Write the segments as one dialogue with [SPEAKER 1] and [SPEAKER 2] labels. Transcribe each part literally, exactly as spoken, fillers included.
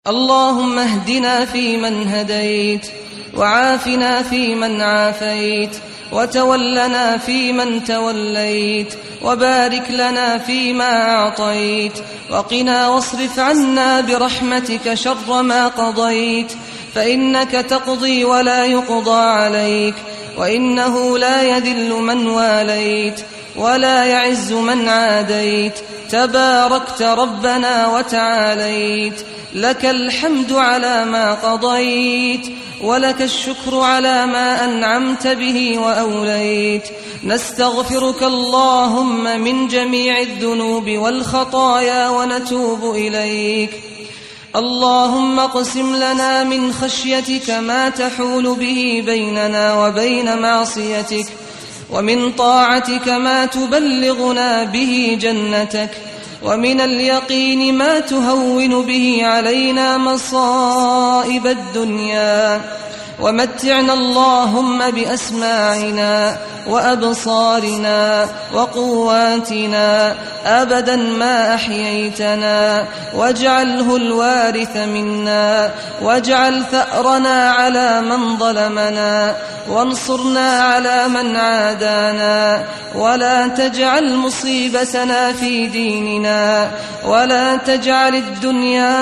[SPEAKER 1] اللهم اهدنا فيمن هديت، وعافنا فيمن عافيت، وتولنا فيمن توليت، وبارك لنا فيما أعطيت، وقنا واصرف عنا برحمتك شر ما قضيت، فإنك تقضي ولا يقضى عليك، وإنه لا يذل من واليت ولا يعز من عاديت، تباركت ربنا وتعاليت. لك الحمد على ما قضيت، ولك الشكر على ما أنعمت به وأوليت. نستغفرك اللهم من جميع الذنوب والخطايا ونتوب إليك. اللهم اقسم لنا من خشيتك ما تحول به بيننا وبين معصيتك، ومن طاعتك ما تبلغنا به جنتك، ومن اليقين ما تهون به علينا مصائب الدنيا. ومتعنا اللهم بأسماعنا وأبصارنا وقواتنا أبدا ما أحييتنا، واجعله الوارث منا، واجعل ثأرنا على من ظلمنا، وانصرنا على من عادانا، ولا تجعل مصيبتنا في ديننا، ولا تجعل الدنيا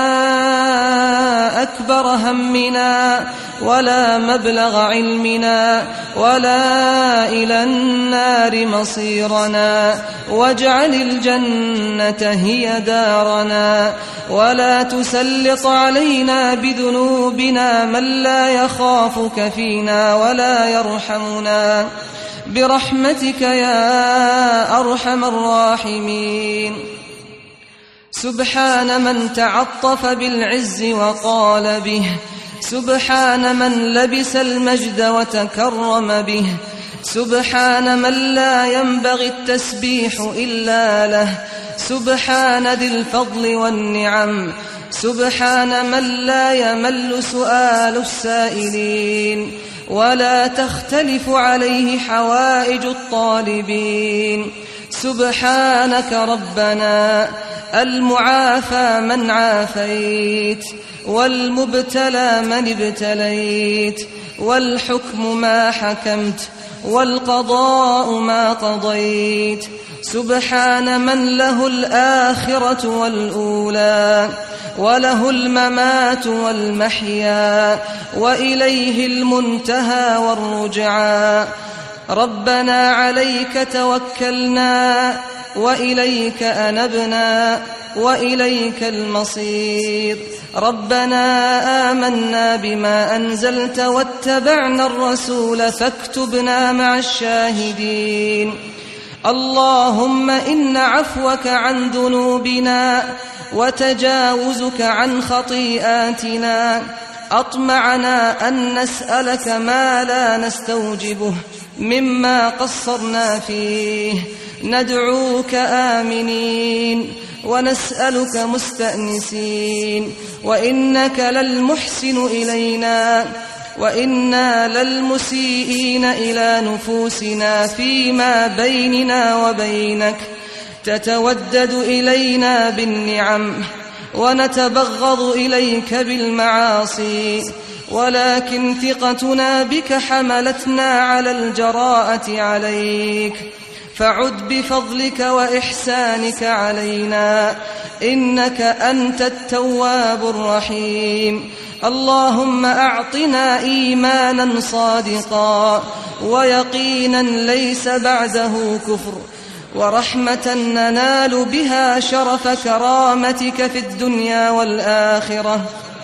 [SPEAKER 1] أكبر همنا ولا مبلغ علمنا ولا إلى النار مصيرنا، واجعل الجنة هي دارنا، ولا تسلط علينا بذنوبنا من لا يخافك فينا ولا يرحمنا، برحمتك يا أرحم الراحمين. سبحان من تعطف بالعز وقال به، سبحان من لبس المجد وتكرم به، سبحان من لا ينبغي التسبيح إلا له، سبحان ذي الفضل والنعم، سبحان من لا يمل سؤال السائلين، ولا تختلف عليه حوائج الطالبين. سبحانك ربنا المعافى من عافيت، والمبتلى من ابتليت، والحكم ما حكمت، والقضاء ما قضيت. سبحان من له الآخرة والأولى، وله الممات والمحيا، وإليه المنتهى والرجعى. ربنا عليك توكلنا، وإليك أنبنا، وإليك المصير. ربنا آمنا بما أنزلت واتبعنا الرسول فاكتبنا مع الشاهدين. اللهم إن عفوك عن ذنوبنا وتجاوزك عن خطيئاتنا أطمعنا أن نسألك ما لا نستوجبه مما قصرنا فيه. ندعوك آمنين ونسألك مستأنسين، وإنك للمحسن إلينا، وإنا للمسيئين إلى نفوسنا فيما بيننا وبينك. تتودد إلينا بالنعم ونتبغض إليك بالمعاصي، ولكن ثقتنا بك حملتنا على الجراءة عليك، فعد بفضلك وإحسانك علينا، إنك أنت التواب الرحيم. اللهم أعطنا إيمانا صادقا، ويقينا ليس بعده كفر، ورحمة ننال بها شرف كرامتك في الدنيا والآخرة.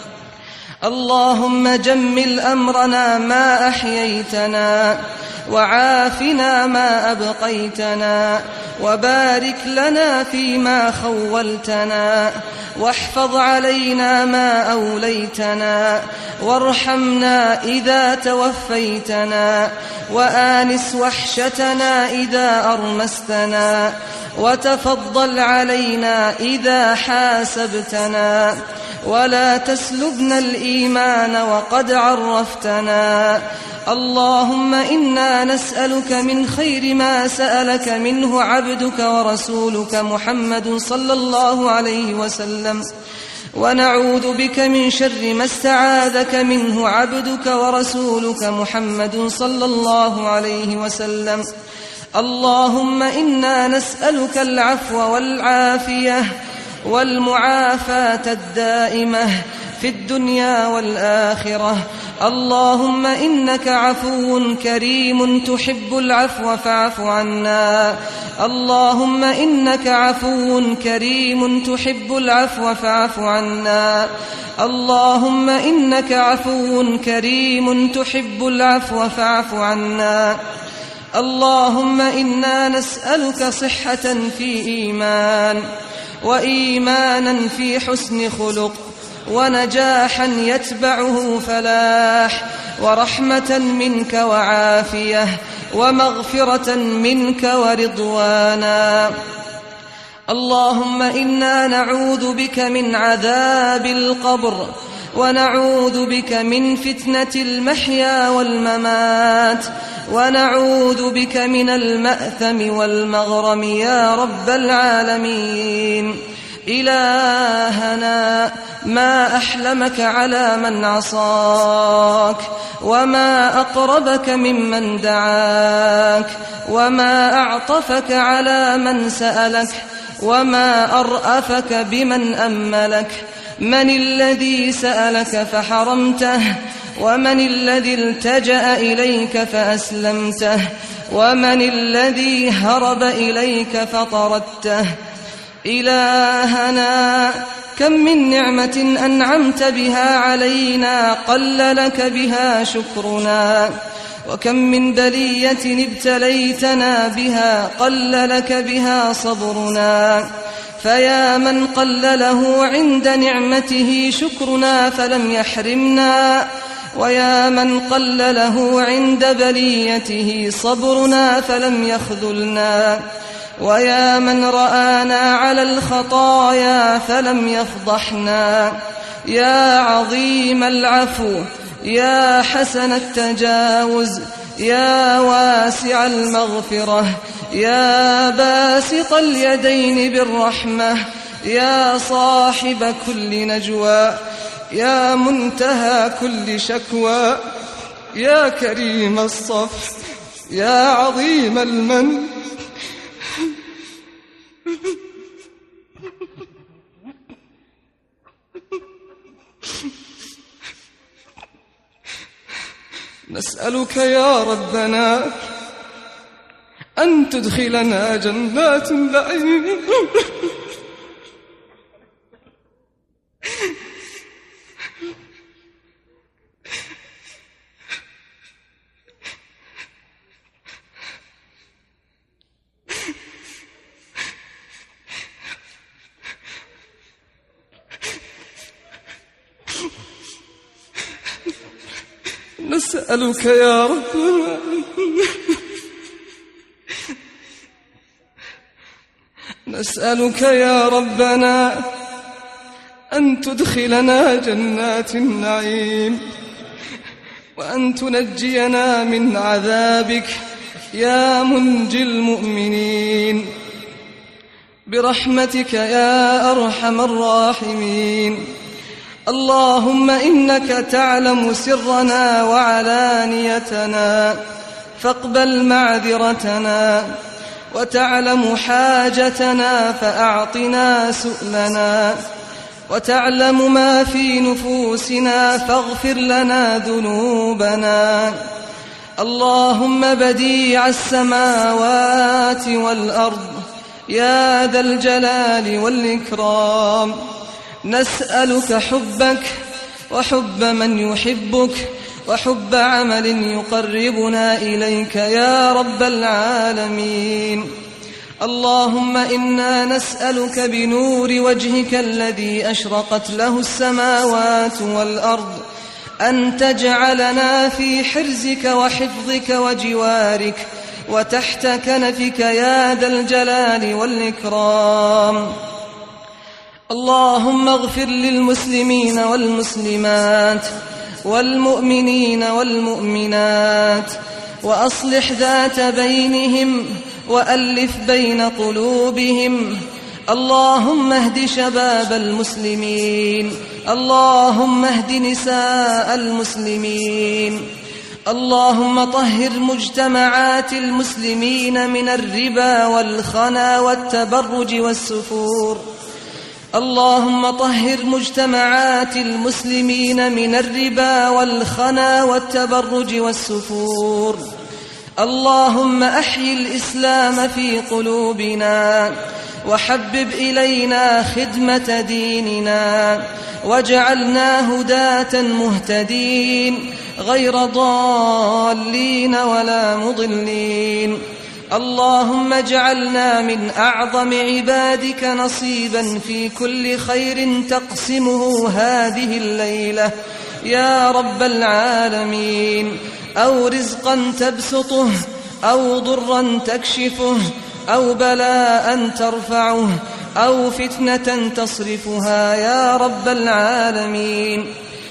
[SPEAKER 1] اللهم جمل أمرنا ما أحييتنا، وعافنا ما أبقيتنا، وبارك لنا فيما خولتنا، واحفظ علينا ما أوليتنا، وارحمنا إذا توفيتنا، وآنس وحشتنا إذا أرمستنا، وتفضل علينا إذا حاسبتنا، ولا تسلبنا الإيمان وقد عرفتنا. اللهم إنا نسألك من خير ما سألك منه عبدك ورسولك محمد صلى الله عليه وسلم، ونعوذ بك من شر ما استعاذك منه عبدك ورسولك محمد صلى الله عليه وسلم. اللهم إنا نسألك العفو والعافية والمعافاة الدائمة في الدنيا والآخرة. اللهم إنك عفو كريم تحب العفو فاعف عنا. اللهم إنك عفو كريم تحب العفو فاعف عنا. اللهم إنك عفو كريم تحب العفو فاعف عنا. اللهم إنا نسألك صحة في إيمان، وإيمانا في حسن خلق، ونجاحا يتبعه فلاح، ورحمة منك وعافية، ومغفرة منك ورضوانا. اللهم إنا نعوذ بك من عذاب القبر، ونعوذ بك من فتنة المحيا والممات، ونعوذ بك من المأثم والمغرم يا رب العالمين. إلهنا ما أحلمك على من عصاك، وما أقربك ممن دعاك، وما أعطفك على من سألك، وما أرأفك بمن أملك. من الذي سألك فحرمته، ومن الذي التجأ إليك فأسلمته، ومن الذي هرب إليك فطردته. إلهنا كم من نعمة أنعمت بها علينا قل لك بها شكرنا، وكم من بلية ابتليتنا بها قل لك بها صبرنا. فيا من قل له عند نعمته شكرنا فلم يحرمنا، ويا من قل له عند بليته صبرنا فلم يخذلنا، ويا من رآنا على الخطايا فلم يفضحنا. يا عظيم العفو، يا حسن التجاوز، يا واسع المغفرة، يا باسط اليدين بالرحمة، يا صاحب كل نجوى، يا منتهى كل شكوى، يا كريم الصفح، يا عظيم المن. نسألك يا ربنا أن تدخلنا جنات النعيم نسألك يا ربنا نسألك يا ربنا أن تدخلنا جنات النعيم، وأن تنجينا من عذابك يا منجي المؤمنين برحمتك يا أرحم الراحمين. اللهم إنك تعلم سرنا وعلانيتنا فاقبل معذرتنا، وتعلم حاجتنا فأعطنا سؤلنا، وتعلم ما في نفوسنا فاغفر لنا ذنوبنا. اللهم بديع السماوات والأرض يا ذا الجلال والإكرام، نسألك حبك وحب من يحبك، وحب عمل يقربنا إليك يا رب العالمين. اللهم إنا نسألك بنور وجهك الذي أشرقت له السماوات والأرض أن تجعلنا في حرزك وحفظك وجوارك وتحت كنفك يا ذا الجلال والإكرام. اللهم اغفر للمسلمين والمسلمات والمؤمنين والمؤمنات، وأصلح ذات بينهم، وألف بين قلوبهم. اللهم اهد شباب المسلمين، اللهم اهد نساء المسلمين، اللهم طهر مجتمعات المسلمين من الربا والخنا والتبرج والسفور، اللهم طهر مجتمعات المسلمين من الربا والخنا والتبرج والسفور، اللهم أحيي الإسلام في قلوبنا وحبب إلينا خدمة ديننا واجعلنا هداة مهتدين غير ضالين ولا مضلين. اللهم اجعلنا من أعظم عبادك نصيبا في كل خير تقسمه هذه الليلة يا رب العالمين، أو رزقا تبسطه أو ضرا تكشفه أو بلاء ترفعه أو فتنة تصرفها يا رب العالمين.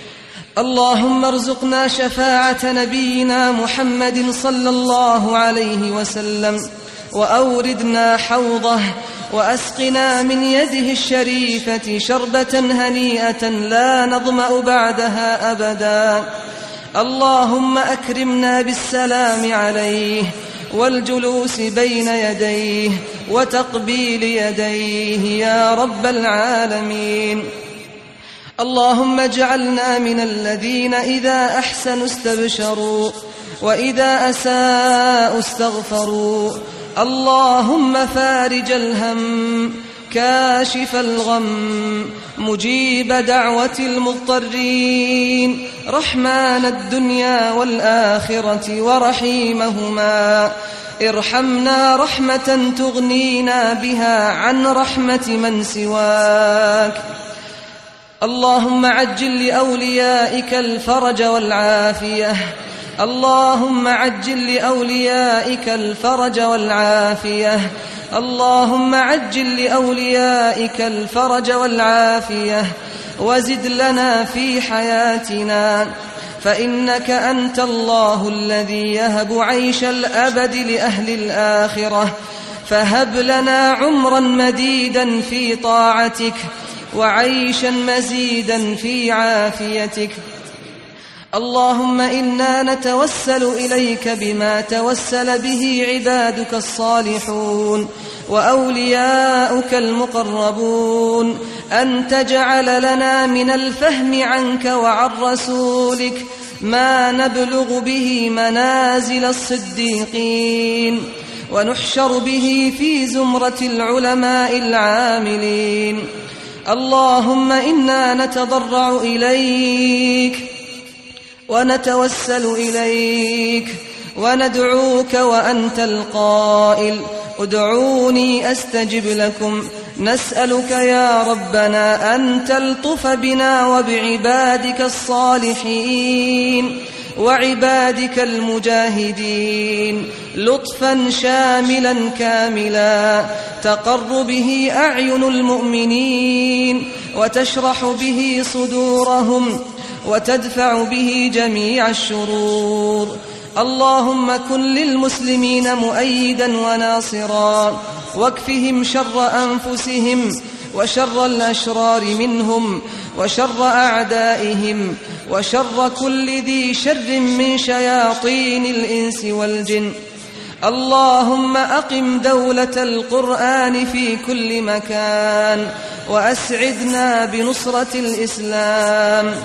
[SPEAKER 1] اللهم ارزقنا شفاعة نبينا محمد صلى الله عليه وسلم، وأوردنا حوضه، وأسقنا من يده الشريفة شربة هنيئة لا نظمأ بعدها أبدا. اللهم أكرمنا بالسلام عليه والجلوس بين يديه وتقبيل يديه يا رب العالمين. اللهم اجعلنا من الذين إذا أحسنوا استبشروا وإذا أساءوا استغفروا. اللهم فارج الهم، كاشف الغم، مجيب دعوة المضطرين، رحمن الدنيا والآخرة ورحيمهما، ارحمنا رحمة تغنينا بها عن رحمة من سواك. اللهم عجل لأوليائك الفرج والعافية، اللهم عجل لأوليائك الفرج والعافية، اللهم عجل لأوليائك الفرج والعافية، وزد لنا في حياتنا، فإنك أنت الله الذي يهب عيش الأبد لأهل الآخرة، فهب لنا عمرا مديدا في طاعتك وعيشا مزيدا في عافيتك. اللهم إنا نتوسل إليك بما توسل به عبادك الصالحون وأولياؤك المقربون، أن تجعل لنا من الفهم عنك وعن رسولك ما نبلغ به منازل الصديقين، ونحشر به في زمرة العلماء العاملين. اللهم إنا نتضرع إليك ونتوسل إليك وندعوك وأنت القائل ادعوني أستجب لكم. نسألك يا ربنا أن تلطف بنا وبعبادك الصالحين وعبادك المجاهدين لطفا شاملا كاملا تقر به أعين المؤمنين وتشرح به صدورهم وتدفع به جميع الشرور. اللهم كن للمسلمين مؤيدا وناصرا، واكفهم شر أنفسهم وشر الأشرار منهم وشر أعدائهم وشر كل ذي شر من شياطين الإنس والجن. اللهم أقم دولة القرآن في كل مكان، وأسعدنا بنصرة الإسلام.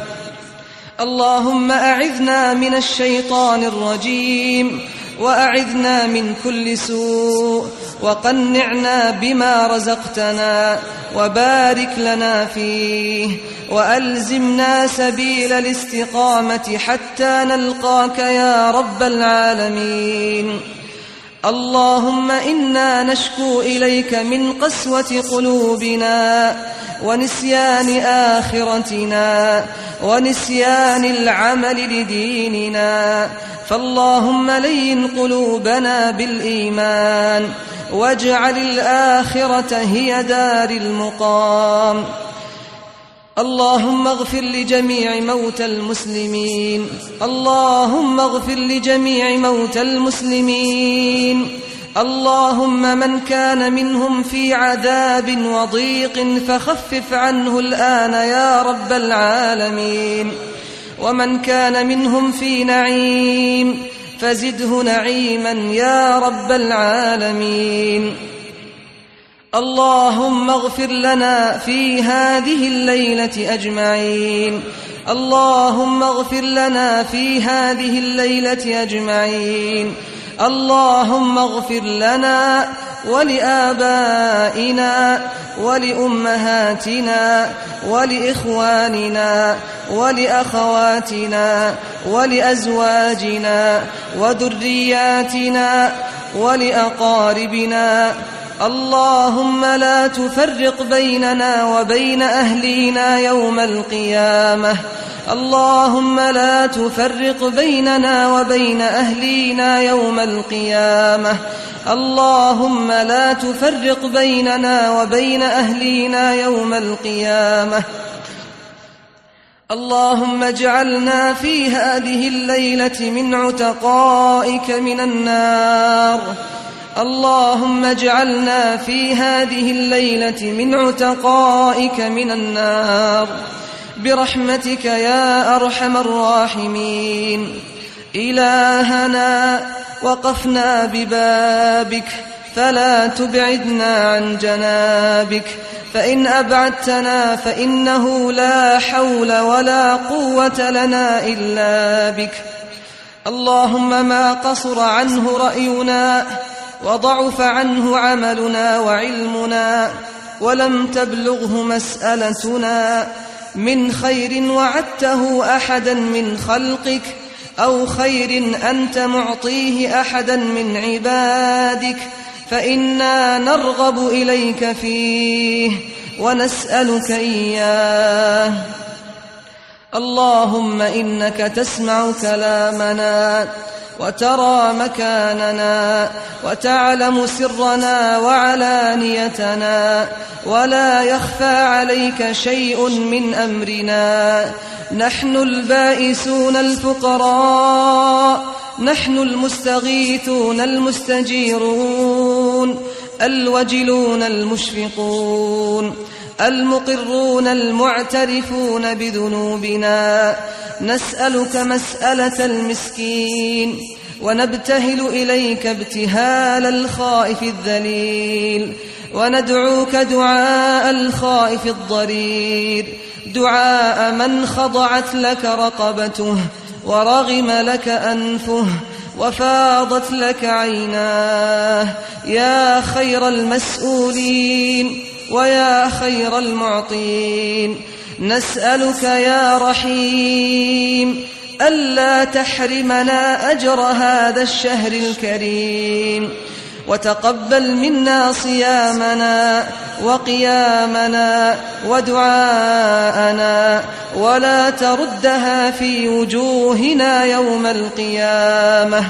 [SPEAKER 1] اللهم أعذنا من الشيطان الرجيم، وأعذنا من كل سوء، وقنعنا بما رزقتنا، وبارك لنا فيه، وألزمنا سبيل الاستقامة حتى نلقاك يا رب العالمين. اللهم إنا نشكو إليك من قسوة قلوبنا ونسيان آخرتنا ونسيان العمل لديننا، فاللهم لين قلوبنا بالإيمان، واجعل الآخرة هي دار المقام. اللهم اغفر لجميع موتى المسلمين، اللهم اغفر لجميع موتى المسلمين، اللهم من كان منهم في عذاب وضيق فخفف عنه الآن يا رب العالمين، ومن كان منهم في نعيم فزده نعيما يا رب العالمين. اللهم اغفر لنا في هذه الليلة أجمعين، اللهم اغفر لنا في هذه الليلة أجمعين، اللهم اغفر لنا ولآبائنا ولأمهاتنا ولإخواننا ولأخواتنا ولأزواجنا وذرياتنا ولأقاربنا. اللهم لا تفرق بيننا وبين أهلينا يوم القيامة، اللهم لا تفرق بيننا وبين أهلينا يوم القيامة، اللهم لا تفرق بيننا وبين أهلينا يوم القيامة. اللهم اجعلنا في هذه الليلة من عتقائك من النار، اللهم اجعلنا في هذه الليلة من عتقائك من النار برحمتك يا أرحم الراحمين. إلهنا وقفنا ببابك فلا تبعدنا عن جنابك، فإن أبعدتنا فإنه لا حول ولا قوة لنا إلا بك. اللهم ما قصر عنه رأينا وضعف عنه عملنا وعلمنا ولم تبلغه مسألتنا من خير وعدته أحدا من خلقك أو خير أنت معطيه أحدا من عبادك، فإنا نرغب إليك فيه ونسألك إياه. اللهم إنك تسمع كلامنا وترى مكاننا وتعلم سرنا وعلانيتنا، ولا يخفى عليك شيء من أمرنا. نحن البائسون الفقراء، نحن المستغيثون المستجيرون، الوجلون المشفقون، المقرون المعترفون بذنوبنا. نسألك مسألة المسكين ونبتهل إليك ابتهال الخائف الذليل، وندعوك دعاء الخائف الضرير، دعاء من خضعت لك رقبته ورغم لك أنفه وفاضت لك عيناه، يا خير المسؤولين ويا خير المعطين. نسألك يا رحيم ألا تحرمنا أجر هذا الشهر الكريم، وتقبل منا صيامنا وقيامنا ودعاءنا، ولا تردها في وجوهنا يوم القيامة.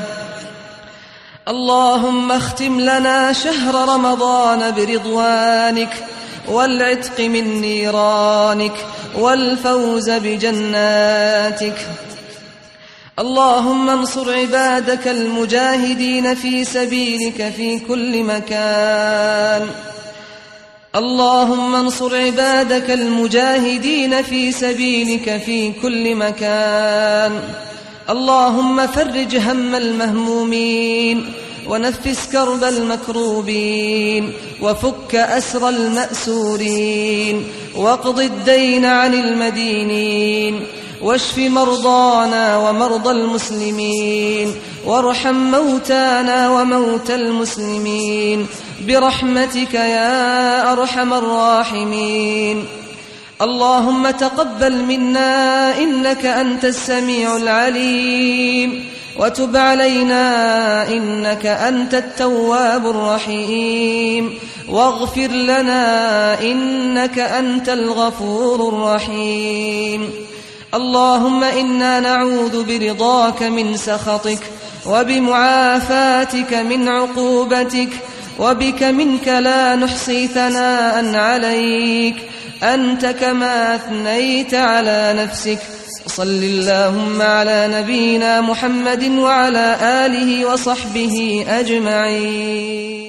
[SPEAKER 1] اللهم اختم لنا شهر رمضان برضوانك والعتق من نيرانك والفوز بجناتك. اللهم انصر عبادك المجاهدين في سبيلك في كل مكان، اللهم انصر عبادك المجاهدين في سبيلك في كل مكان. اللهم فرج هم المهمومين ونفس كرب المكروبين وفك أسر المأسورين واقض الدين عن المدينين واشف مرضانا ومرضى المسلمين وارحم موتانا وموتى المسلمين برحمتك يا أرحم الراحمين. اللهم تقبل منا إنك أنت السميع العليم، وتب علينا إنك أنت التواب الرحيم، واغفر لنا إنك أنت الغفور الرحيم. اللهم إنا نعوذ برضاك من سخطك وبمعافاتك من عقوبتك، وبك منك لا نحصي ثناء عليك، أنت كما أثنيت على نفسك، صل اللهم على نبينا محمد وعلى آله وصحبه أجمعين.